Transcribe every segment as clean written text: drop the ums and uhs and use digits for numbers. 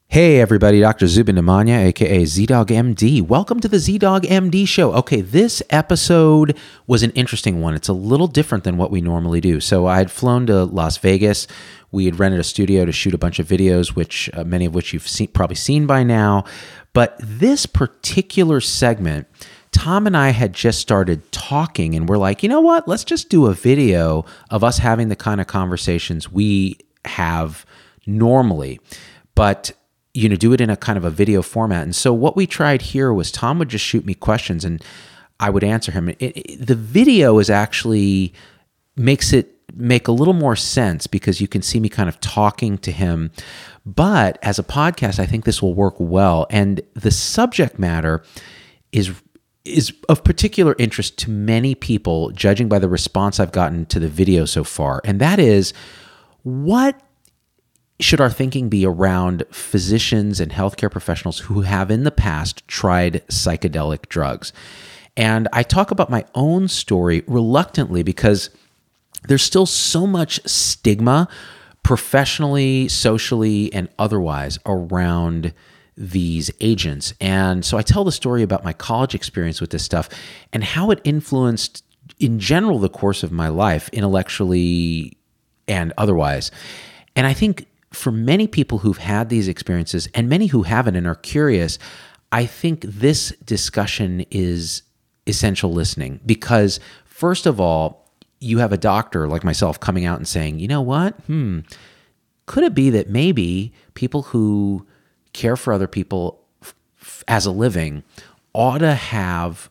Hey everybody, Dr. Zubin Damania, aka ZDogg MD. Welcome to the ZDogg MD show. Okay, this episode was an interesting one. It's a little different than what we normally do. So I had flown to Las Vegas. We had rented a studio to shoot a bunch of videos, which many of which you've probably seen by now. But this particular segment, Tom and I had just started talking and we're like, you know what? Let's just do a video of us having the kind of conversations we have normally. But do it in a kind of a video format. And so what we tried here was Tom would just shoot me questions and I would answer him. The video is actually makes it make a little more sense because you can see me kind of talking to him. But as a podcast, I think this will work well. And the subject matter is of particular interest to many people, judging by the response I've gotten to the video so far. And that is, what should our thinking be around physicians and healthcare professionals who have in the past tried psychedelic drugs? And I talk about my own story reluctantly because there's still so much stigma professionally, socially, and otherwise around these agents. And so I tell the story about my college experience with this stuff and how it influenced, in general, the course of my life, intellectually and otherwise. And I think for many people who've had these experiences and many who haven't and are curious, I think this discussion is essential listening because, first of all, you have a doctor like myself coming out and saying, you know what? Could it be that maybe people who care for other people as a living ought to have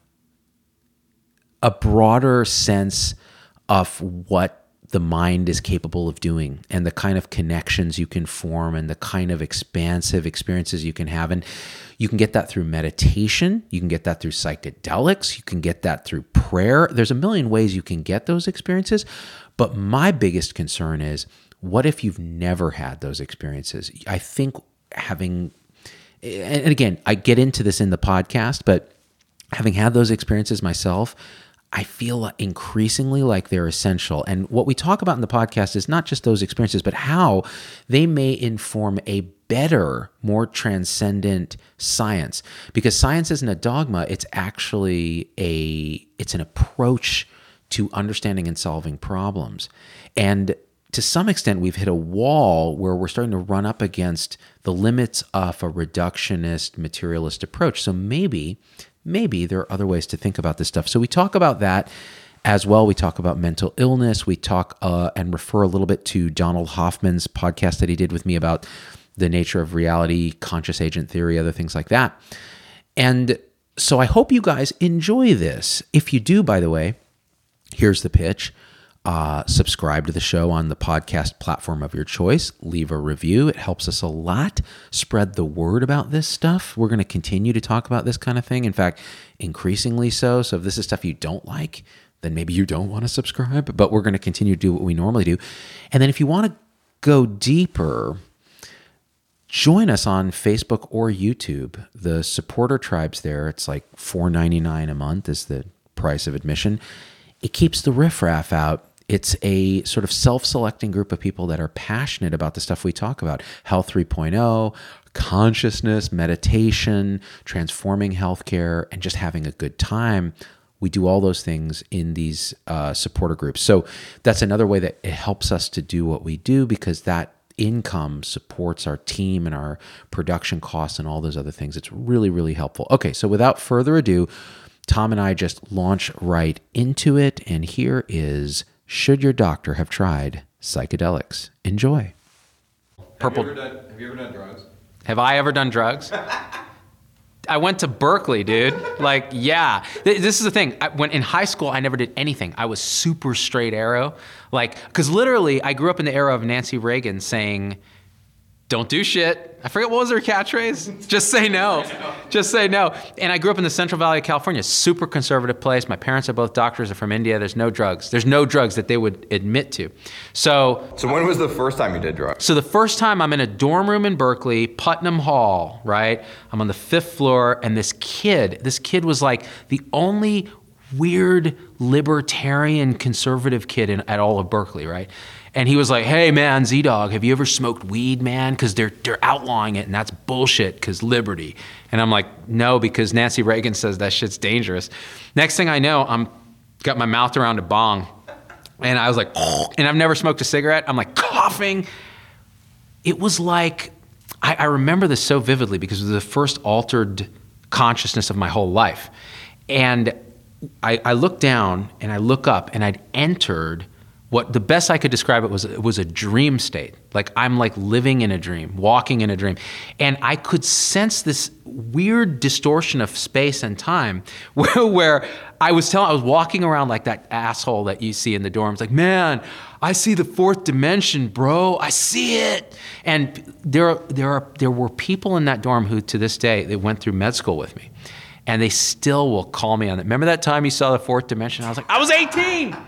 a broader sense of what the mind is capable of doing and the kind of connections you can form and the kind of expansive experiences you can have. And you can get that through meditation. You can get that through psychedelics. You can get that through prayer. There's a million ways you can get those experiences. But my biggest concern is, what if you've never had those experiences? I think and again, I get into this in the podcast, but having had those experiences myself, I feel increasingly like they're essential. And what we talk about in the podcast is not just those experiences, but how they may inform a better, more transcendent science. Because science isn't a dogma, it's actually it's an approach to understanding and solving problems. And to some extent, we've hit a wall where we're starting to run up against the limits of a reductionist, materialist approach. So maybe there are other ways to think about this stuff. So we talk about that as well. We talk about mental illness. We talk and refer a little bit to Donald Hoffman's podcast that he did with me about the nature of reality, conscious agent theory, other things like that. And so I hope you guys enjoy this. If you do, by the way, here's the pitch. Subscribe to the show on the podcast platform of your choice. Leave a review. It helps us a lot. Spread the word about this stuff. We're going to continue to talk about this kind of thing. In fact, increasingly so. So if this is stuff you don't like, then maybe you don't want to subscribe. But we're going to continue to do what we normally do. And then if you want to go deeper, join us on Facebook or YouTube. The supporter tribes there, it's like $4.99 a month is the price of admission. It keeps the riffraff out. It's a sort of self-selecting group of people that are passionate about the stuff we talk about. Health 3.0, consciousness, meditation, transforming healthcare, and just having a good time. We do all those things in these supporter groups. So that's another way that it helps us to do what we do because that income supports our team and our production costs and all those other things. It's really, really helpful. Okay, so without further ado, Tom and I just launch right into it. And here is, should your doctor have tried psychedelics? Enjoy. Have you ever done drugs? Have I ever done drugs? I went to Berkeley, dude. Like, yeah. This is the thing. When in high school, I never did anything. I was super straight arrow. Like, because literally, I grew up in the era of Nancy Reagan saying, don't do shit. I forget, what was her catchphrase? Just say no. Just say no. And I grew up in the Central Valley of California, super conservative place. My parents are both doctors, they're from India. There's no drugs. There's no drugs that they would admit to. So when was the first time you did drugs? So the first time I'm in a dorm room in Berkeley, Putnam Hall, right? I'm on the 5th floor, and this kid was like the only weird libertarian conservative kid at all of Berkeley, right? And he was like, hey man, Z-Dog, have you ever smoked weed, man? Because they're outlawing it, and that's bullshit because liberty. And I'm like, no, because Nancy Reagan says that shit's dangerous. Next thing I know, I'm got my mouth around a bong, and I was like, and I've never smoked a cigarette. I'm like coughing. It was like, I remember this so vividly because it was the first altered consciousness of my whole life. And I look down and I look up, and I'd entered what the best I could describe it was a dream state. Like I'm like living in a dream, walking in a dream. And I could sense this weird distortion of space and time where I was walking around like that asshole that you see in the dorms, like, man, I see the fourth dimension, bro. I see it. And there were people in that dorm who to this day, they went through med school with me. And they still will call me on it. Remember that time you saw the fourth dimension? I was like, I was 18.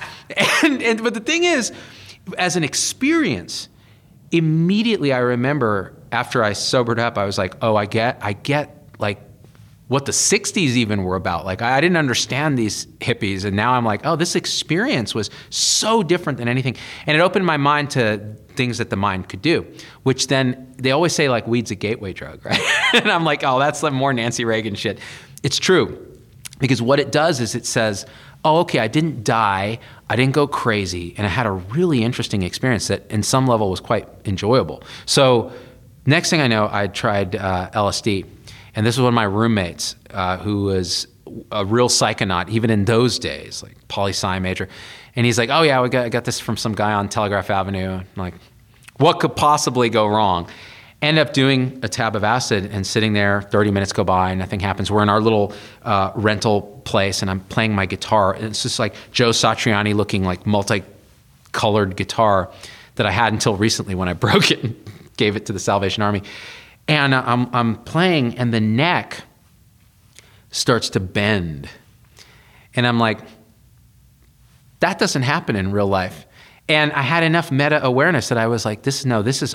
But the thing is, as an experience, immediately I remember after I sobered up, I was like, oh, I get like what the 60s even were about. Like I didn't understand these hippies, and now I'm like, oh, this experience was so different than anything. And it opened my mind to things that the mind could do, which then they always say like weed's a gateway drug, right? And I'm like, oh, that's like more Nancy Reagan shit. It's true, because what it does is it says, oh, okay, I didn't die, I didn't go crazy, and I had a really interesting experience that in some level was quite enjoyable. So next thing I know, I tried LSD, and this was one of my roommates who was a real psychonaut, even in those days, like poli-sci major. And he's like, oh yeah, I got this from some guy on Telegraph Avenue. I'm like, what could possibly go wrong? End up doing a tab of acid and sitting there, 30 minutes go by, nothing happens. We're in our little rental place, and I'm playing my guitar. And it's just like Joe Satriani looking like multicolored guitar that I had until recently when I broke it and gave it to the Salvation Army. And I'm playing, and the neck starts to bend. And I'm like, that doesn't happen in real life. And I had enough meta awareness that I was like, this is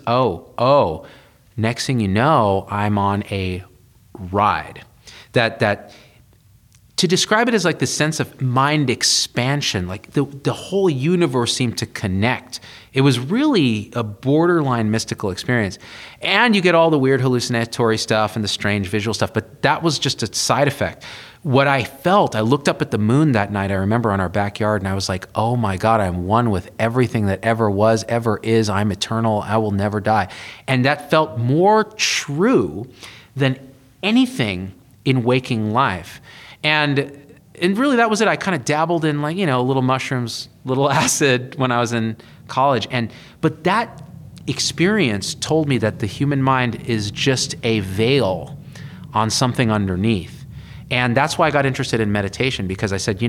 next thing you know, I'm on a ride. That to describe it as like the sense of mind expansion, like the whole universe seemed to connect. It was really a borderline mystical experience. And you get all the weird hallucinatory stuff and the strange visual stuff, but that was just a side effect. What I felt, I looked up at the moon that night, I remember, on our backyard, and I was like, oh my God, I'm one with everything that ever was, ever is. I'm eternal. I will never die. And that felt more true than anything in waking life. And really that was it. I kind of dabbled in like, little mushrooms, little acid when I was in college. But that experience told me that the human mind is just a veil on something underneath. And that's why I got interested in meditation, because I said,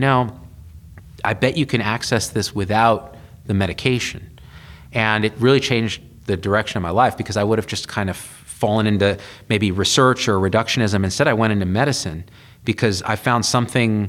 I bet you can access this without the medication. And it really changed the direction of my life, because I would have just kind of fallen into maybe research or reductionism. Instead, I went into medicine because I found something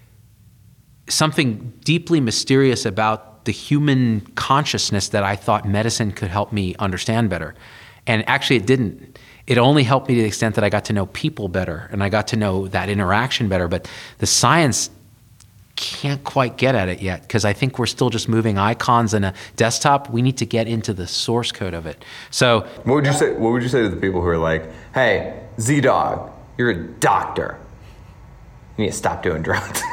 deeply mysterious about the human consciousness that I thought medicine could help me understand better. And actually it didn't. It only helped me to the extent that I got to know people better, and I got to know that interaction better. But the science can't quite get at it yet, because I think we're still just moving icons in a desktop. We need to get into the source code of it. So what would you say to the people who are like, hey, Z-Dog, you're a doctor, you need to stop doing drugs?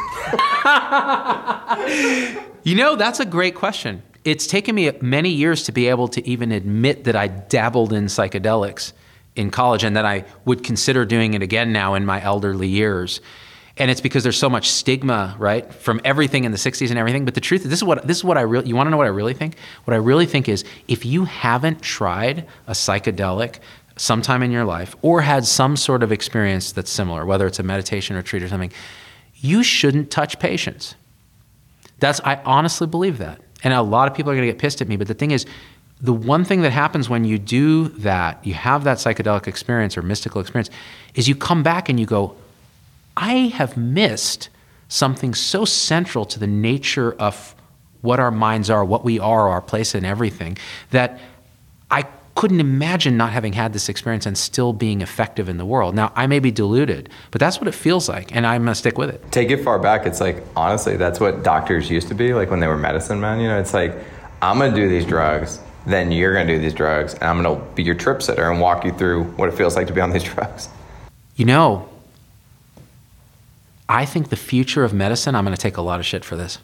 That's a great question. It's taken me many years to be able to even admit that I dabbled in psychedelics in college, and that I would consider doing it again now in my elderly years. And it's because there's so much stigma, right, from everything in the 60s and everything. But the truth is, this is what I really, you want to know what I really think? What I really think is, if you haven't tried a psychedelic sometime in your life, or had some sort of experience that's similar, whether it's a meditation retreat or something, you shouldn't touch patients. I honestly believe that. And a lot of people are going to get pissed at me, but the thing is, the one thing that happens when you do that, you have that psychedelic experience or mystical experience, is you come back and you go, I have missed something so central to the nature of what our minds are, what we are, our place in everything, that I couldn't imagine not having had this experience and still being effective in the world. Now, I may be deluded, but that's what it feels like, and I'm going to stick with it. Take it far back, it's like, honestly, that's what doctors used to be, like when they were medicine men, it's like, I'm going to do these drugs, then you're going to do these drugs, and I'm going to be your trip sitter and walk you through what it feels like to be on these drugs. You know, I think the future of medicine, I'm going to take a lot of shit for this,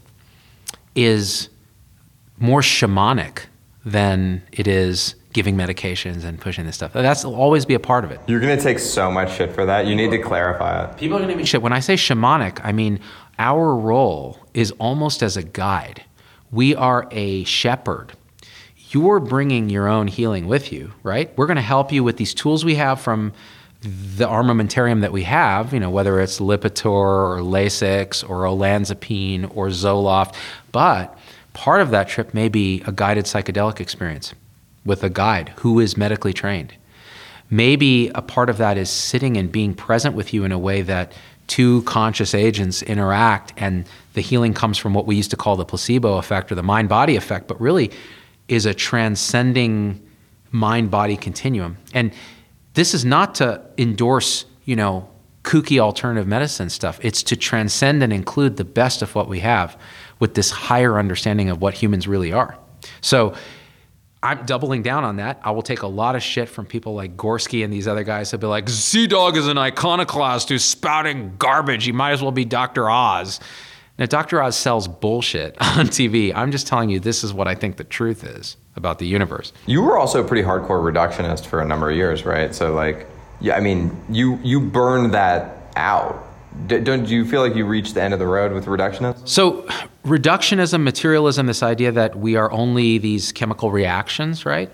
is more shamanic than it is giving medications and pushing this stuff. That's will always be a part of it. You're going to take so much shit for that. You need to clarify it. People are going to be shit. When I say shamanic, I mean our role is almost as a guide. We are a shepherd. You're bringing your own healing with you, right? We're going to help you with these tools we have from the armamentarium that we have, you know, whether it's Lipitor or Lasix or olanzapine or Zoloft. But part of that trip may be a guided psychedelic experience with a guide who is medically trained. Maybe a part of that is sitting and being present with you in a way that two conscious agents interact, and the healing comes from what we used to call the placebo effect or the mind-body effect, but really is a transcending mind-body continuum. And this is not to endorse, you know, kooky alternative medicine stuff. It's to transcend and include the best of what we have with this higher understanding of what humans really are. So I'm doubling down on that. I will take a lot of shit from people like Gorski and these other guys who'll be like, Z-Dog is an iconoclast who's spouting garbage. He might as well be Dr. Oz. Now, Dr. Oz sells bullshit on TV. I'm just telling you, this is what I think the truth is about the universe. You were also a pretty hardcore reductionist for a number of years, right? So like, yeah, I mean, you burned that out. Don't you feel like you reached the end of the road with reductionism? So reductionism, materialism, this idea that we are only these chemical reactions, right,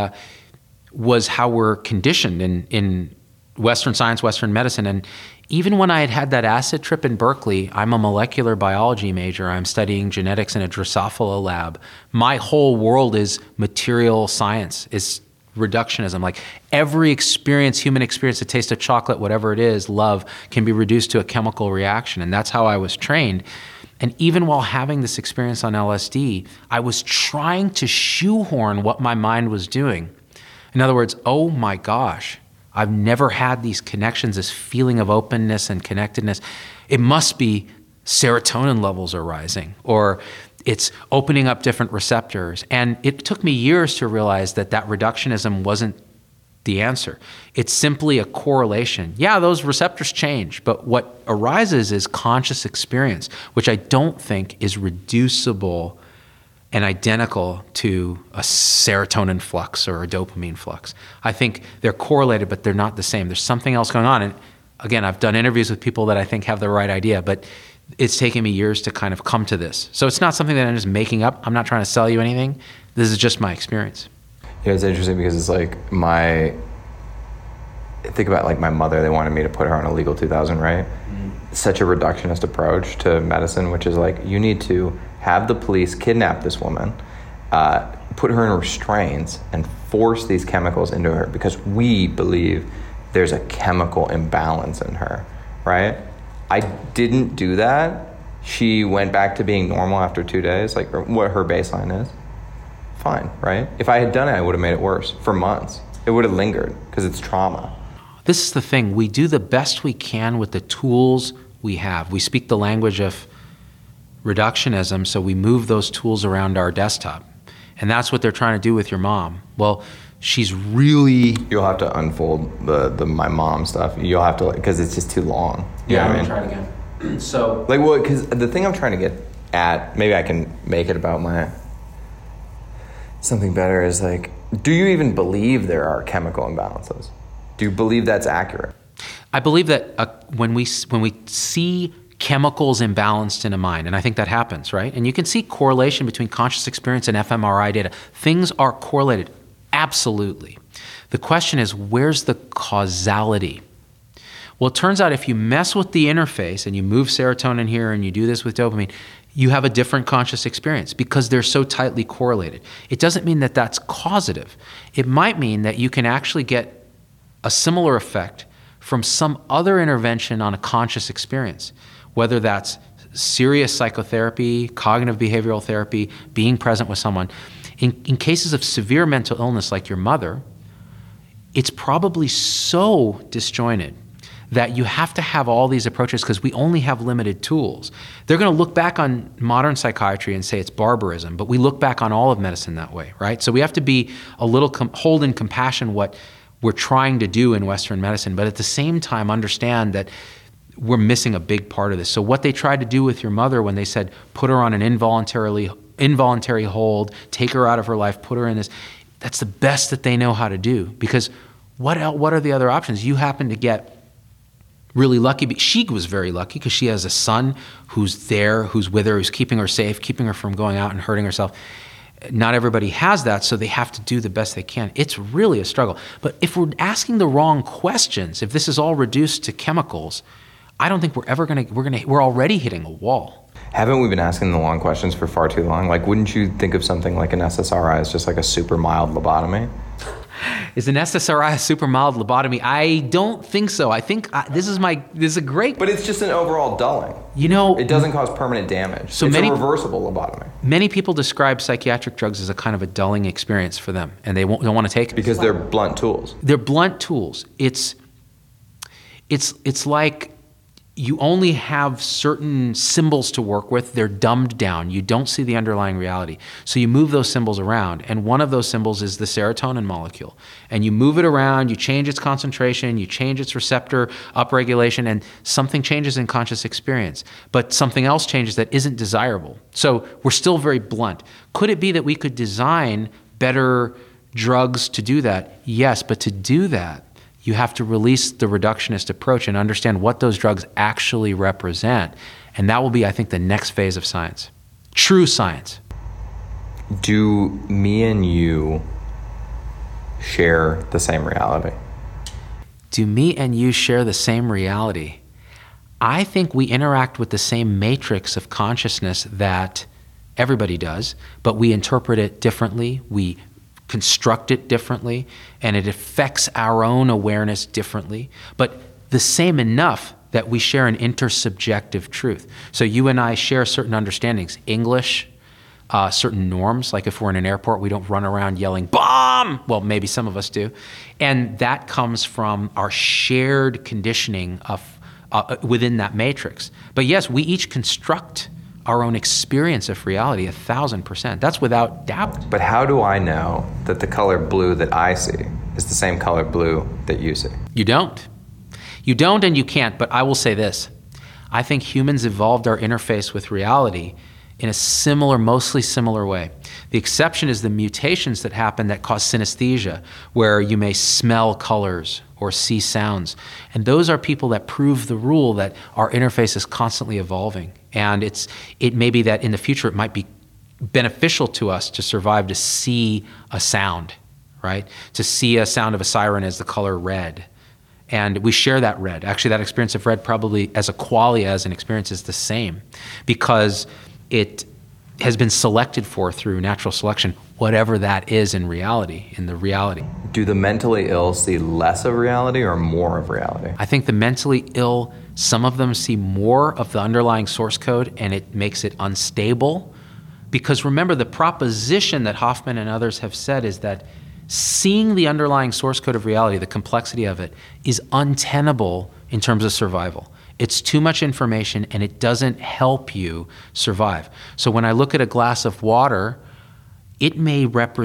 was how we're conditioned in Western science, Western medicine. And even when I had that acid trip in Berkeley, I'm a molecular biology major. I'm studying genetics in a Drosophila lab. My whole world is material science, is reductionism. Like every experience, human experience, the taste of chocolate, whatever it is, love, can be reduced to a chemical reaction. And that's how I was trained. And even while having this experience on LSD, I was trying to shoehorn what my mind was doing. In other words, oh my gosh, I've never had these connections, this feeling of openness and connectedness. It must be serotonin levels are rising, or it's opening up different receptors. And it took me years to realize that that reductionism wasn't the answer. It's simply a correlation. Yeah, those receptors change, but what arises is conscious experience, which I don't think is reducible and identical to a serotonin flux or a dopamine flux. I think they're correlated, but they're not the same. There's something else going on. And again, I've done interviews with people that I think have the right idea, but it's taken me years to kind of come to this. So it's not something that I'm just making up. I'm not trying to sell you anything. This is just my experience. Yeah, it's interesting because it's like think about like my mother, they wanted me to put her on a legal 2000, right? Such a reductionist approach to medicine, which is like, you need to have the police kidnap this woman, put her in restraints and force these chemicals into her because we believe there's a chemical imbalance in her, right? I didn't do that. She went back to being normal after 2 days, like what her baseline is. Fine, right? If I had done it, I would have made it worse for months. It would have lingered because it's trauma. This is the thing. We do the best we can with the tools we have. We speak the language of reductionism, so we move those tools around our desktop. And that's what they're trying to do with your mom. Well, she's really... You'll have to unfold the my mom stuff. You'll have to, because it's just too long. Yeah, I'm going to try it again. So... Like, well, because the thing I'm trying to get at, maybe I can make it about something better, is like, do you even believe there are chemical imbalances? Do you believe that's accurate? I believe that when we see chemicals imbalanced in a mind, and I think that happens, right? And you can see correlation between conscious experience and fMRI data. Things are correlated, absolutely. The question is, where's the causality? Well, it turns out if you mess with the interface and you move serotonin here and you do this with dopamine, you have a different conscious experience because they're so tightly correlated. It doesn't mean that that's causative. It might mean that you can actually get a similar effect from some other intervention on a conscious experience, whether that's serious psychotherapy, cognitive behavioral therapy, being present with someone. In cases of severe mental illness like your mother, it's probably so disjointed that you have to have all these approaches because we only have limited tools. They're going to look back on modern psychiatry and say it's barbarism, but we look back on all of medicine that way, right? So we have to be a little hold in compassion what we're trying to do in Western medicine, but at the same time understand that we're missing a big part of this. So what they tried to do with your mother when they said put her on an involuntary hold, take her out of her life, put her in this, that's the best that they know how to do, because what are the other options? You happen to get really lucky. She was very lucky because she has a son who's there, who's with her, who's keeping her safe, keeping her from going out and hurting herself. Not everybody has that, so they have to do the best they can. It's really a struggle. But if we're asking the wrong questions, if this is all reduced to chemicals, I don't think we're already hitting a wall. Haven't we been asking the long questions for far too long? Like, wouldn't you think of something like an SSRI as just like a super mild lobotomy? Is an SSRI a super mild lobotomy? I don't think so. I think this is a great... But it's just an overall dulling. It doesn't cause permanent damage. So it's a reversible lobotomy. Many people describe psychiatric drugs as a kind of a dulling experience for them, and they don't want to take it. Because they're blunt tools. They're blunt tools. It's like you only have certain symbols to work with. They're dumbed down. You don't see the underlying reality. So you move those symbols around, and one of those symbols is the serotonin molecule. And you move it around, you change its concentration, you change its receptor upregulation, and something changes in conscious experience. But something else changes that isn't desirable. So we're still very blunt. Could it be that we could design better drugs to do that? Yes, but to do that, you have to release the reductionist approach and understand what those drugs actually represent. And that will be, I think, the next phase of science. True science. Do me and you share the same reality? Do me and you share the same reality? I think we interact with the same matrix of consciousness that everybody does, but we interpret it differently. We construct it differently, and it affects our own awareness differently, but the same enough that we share an intersubjective truth. So you and I share certain understandings, English, certain norms, like if we're in an airport, we don't run around yelling, bomb! Well, maybe some of us do. And that comes from our shared conditioning of within that matrix. But yes, we each construct our own experience of reality 1,000%. That's without doubt. But how do I know that the color blue that I see is the same color blue that you see? You don't. You don't and you can't, but I will say this. I think humans evolved our interface with reality in a mostly similar way. The exception is the mutations that happen that cause synesthesia, where you may smell colors or see sounds. And those are people that prove the rule that our interface is constantly evolving. And it may be that in the future it might be beneficial to us to survive to see a sound, right? To see a sound of a siren as the color red. And we share that red. Actually, that experience of red probably as a qualia, as an experience, is the same, because it has been selected for through natural selection, whatever that is in reality, in the reality. Do the mentally ill see less of reality or more of reality? I think the mentally ill, some of them see more of the underlying source code, and it makes it unstable. Because remember, the proposition that Hoffman and others have said is that seeing the underlying source code of reality, the complexity of it, is untenable in terms of survival. It's too much information and it doesn't help you survive. So when I look at a glass of water, it may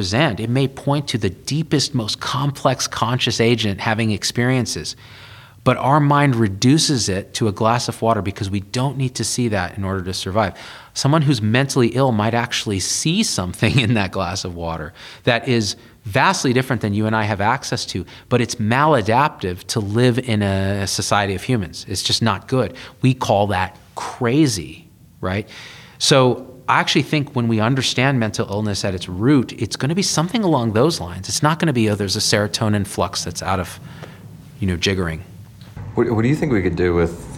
point to the deepest, most complex conscious agent having experiences. But our mind reduces it to a glass of water because we don't need to see that in order to survive. Someone who's mentally ill might actually see something in that glass of water that is vastly different than you and I have access to, but it's maladaptive to live in a society of humans. It's just not good. We call that crazy, right? So I actually think when we understand mental illness at its root, it's going to be something along those lines. It's not going to be, there's a serotonin flux that's out of, jiggering. What do you think we could do with,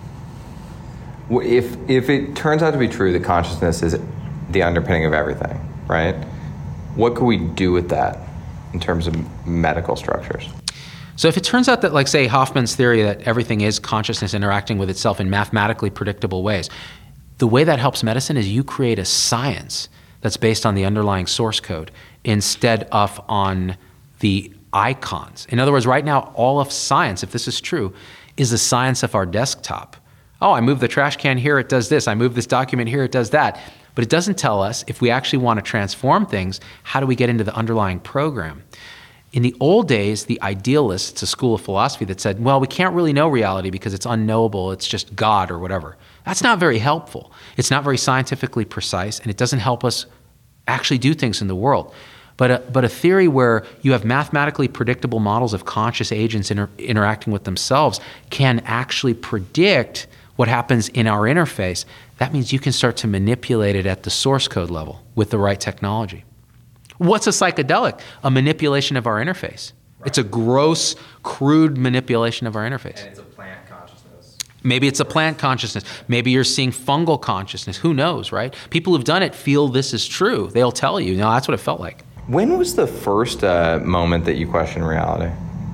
if it turns out to be true that consciousness is the underpinning of everything, right? What could we do with that in terms of medical structures? So if it turns out that, like, say, Hoffman's theory that everything is consciousness interacting with itself in mathematically predictable ways, the way that helps medicine is you create a science that's based on the underlying source code instead of on the icons. In other words, right now, all of science, if this is true, is the science of our desktop. Oh, I move the trash can here, it does this. I move this document here, it does that. But it doesn't tell us, if we actually want to transform things, how do we get into the underlying program? In the old days, the idealists, it's a school of philosophy that said, well, we can't really know reality because it's unknowable, it's just God or whatever. That's not very helpful. It's not very scientifically precise, and it doesn't help us actually do things in the world. But a theory where you have mathematically predictable models of conscious agents interacting with themselves can actually predict what happens in our interface. That means you can start to manipulate it at the source code level with the right technology. What's a psychedelic? A manipulation of our interface. Right. It's a gross, crude manipulation of our interface. And it's a plant consciousness. Maybe it's a plant consciousness. Maybe you're seeing fungal consciousness. Who knows, right? People who've done it feel this is true. They'll tell you, no, that's what it felt like. When was the first moment that you questioned reality?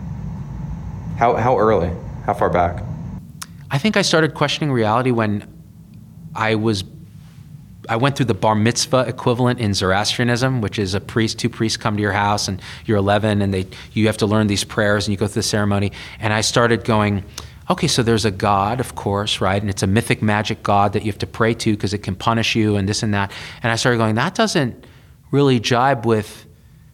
How early? How far back? I think I started questioning reality when I went through the bar mitzvah equivalent in Zoroastrianism, which is two priests come to your house and you're 11 and you have to learn these prayers and you go through the ceremony. And I started going, okay, so there's a God, of course, right? And it's a mythic magic God that you have to pray to because it can punish you and this and that. And I started going, that doesn't really jibe with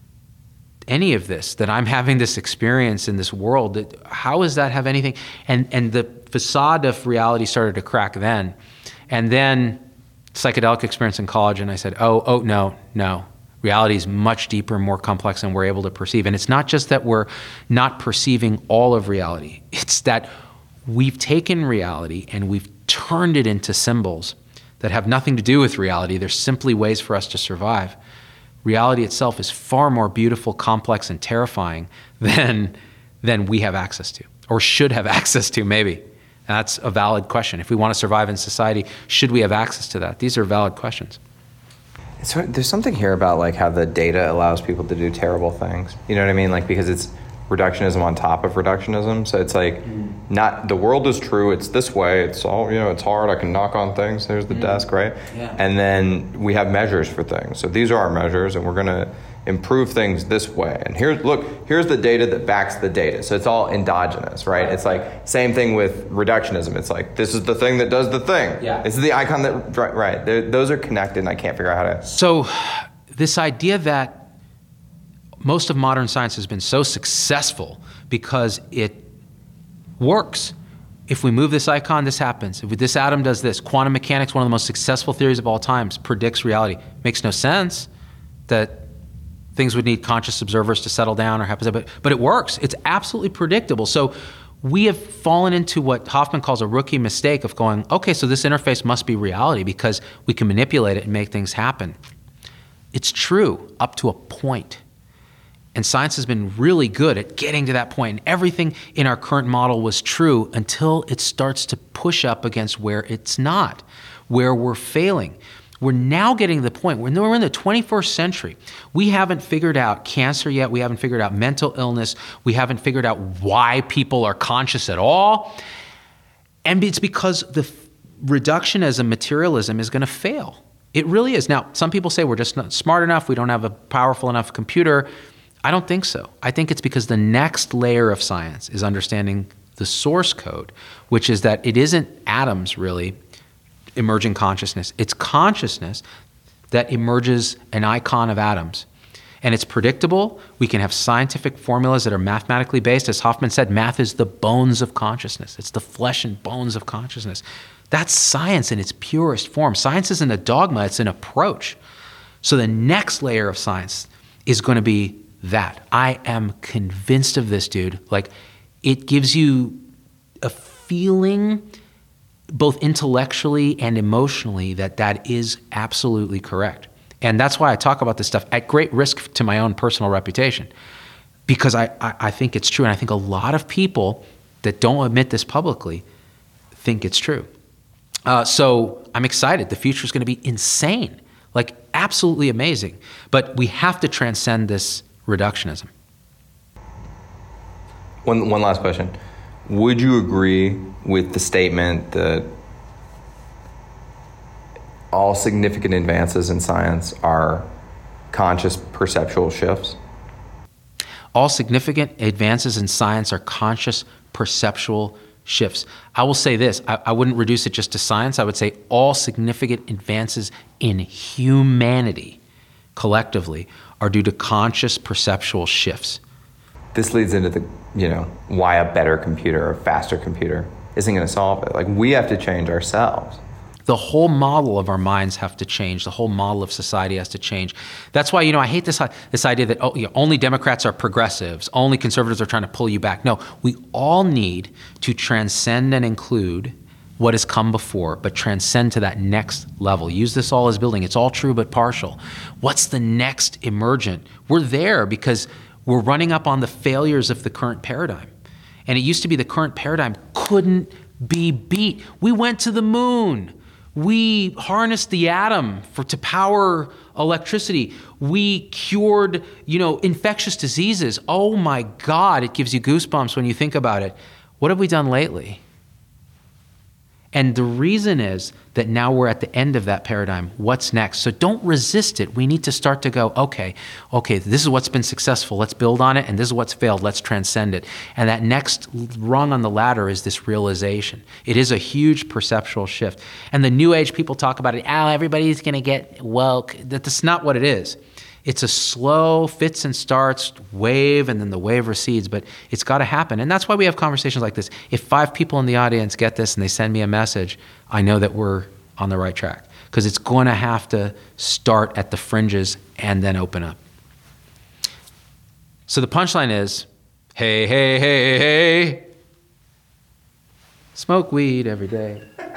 any of this, that I'm having this experience in this world. How does that have anything? And the facade of reality started to crack then. And then psychedelic experience in college, and I said, oh, no. Reality is much deeper, more complex than we're able to perceive. And it's not just that we're not perceiving all of reality. It's that we've taken reality and we've turned it into symbols that have nothing to do with reality. They're simply ways for us to survive. Reality itself is far more beautiful, complex, and terrifying than we have access to, or should have access to, maybe. That's a valid question. If we want to survive in society, should we have access to that? These are valid questions. So there's something here about like how the data allows people to do terrible things. You know what I mean? Like, because it's reductionism on top of reductionism. So it's like, not the world is true, it's this way, it's all, it's hard, I can knock on things, there's the desk, right? Yeah. And then we have measures for things. So these are our measures and we're gonna improve things this way. And here's the data that backs the data. So it's all endogenous, right? It's like, same thing with reductionism. It's like, this is the thing that does the thing. Yeah. This is the icon that, right. Those are connected and I can't figure out how to. So this idea that most of modern science has been so successful because it works. If we move this icon, this happens. If this atom does this, quantum mechanics, one of the most successful theories of all times, predicts reality. Makes no sense that things would need conscious observers to settle down or happen, but it works. It's absolutely predictable. So we have fallen into what Hoffman calls a rookie mistake of going, okay, so this interface must be reality because we can manipulate it and make things happen. It's true up to a point. And science has been really good at getting to that point. And everything in our current model was true until it starts to push up against where it's not, where we're failing. We're now getting to the point where we're in the 21st century. We haven't figured out cancer yet. We haven't figured out mental illness. We haven't figured out why people are conscious at all. And it's because the reductionism, materialism is going to fail. It really is. Now, some people say we're just not smart enough. We don't have a powerful enough computer. I don't think so. I think it's because the next layer of science is understanding the source code, which is that it isn't atoms really emerging consciousness. It's consciousness that emerges an icon of atoms. And it's predictable. We can have scientific formulas that are mathematically based. As Hoffman said, math is the bones of consciousness. It's the flesh and bones of consciousness. That's science in its purest form. Science isn't a dogma, it's an approach. So the next layer of science is going to be that. I am convinced of this, dude. Like, it gives you a feeling both intellectually and emotionally that is absolutely correct. And that's why I talk about this stuff at great risk to my own personal reputation, because I think it's true. And I think a lot of people that don't admit this publicly think it's true. So I'm excited. The future is going to be insane, like absolutely amazing. But we have to transcend this reductionism. One last question. Would you agree with the statement that all significant advances in science are conscious perceptual shifts? All significant advances in science are conscious perceptual shifts. I will say this, I wouldn't reduce it just to science. I would say all significant advances in humanity collectively are due to conscious perceptual shifts. This leads into the, why a better computer or faster computer isn't going to solve it. Like, we have to change ourselves. The whole model of our minds have to change. The whole model of society has to change. That's why, I hate this idea that only Democrats are progressives, only conservatives are trying to pull you back. No, we all need to transcend and include what has come before, but transcend to that next level. Use this all as building. It's all true but partial. What's the next emergent? We're there because we're running up on the failures of the current paradigm. And it used to be the current paradigm couldn't be beat. We went to the moon. We harnessed the atom to power electricity. We cured, infectious diseases. Oh my God, it gives you goosebumps when you think about it. What have we done lately? And the reason is that now we're at the end of that paradigm. What's next? So don't resist it. We need to start to go, okay, this is what's been successful. Let's build on it. And this is what's failed. Let's transcend it. And that next rung on the ladder is this realization. It is a huge perceptual shift. And the new age people talk about it. Everybody's going to get woke. That's not what it is. It's a slow fits and starts wave, and then the wave recedes, but it's got to happen. And that's why we have conversations like this. If 5 people in the audience get this and they send me a message, I know that we're on the right track, because it's going to have to start at the fringes and then open up. So the punchline is, hey, hey, hey, hey, smoke weed every day.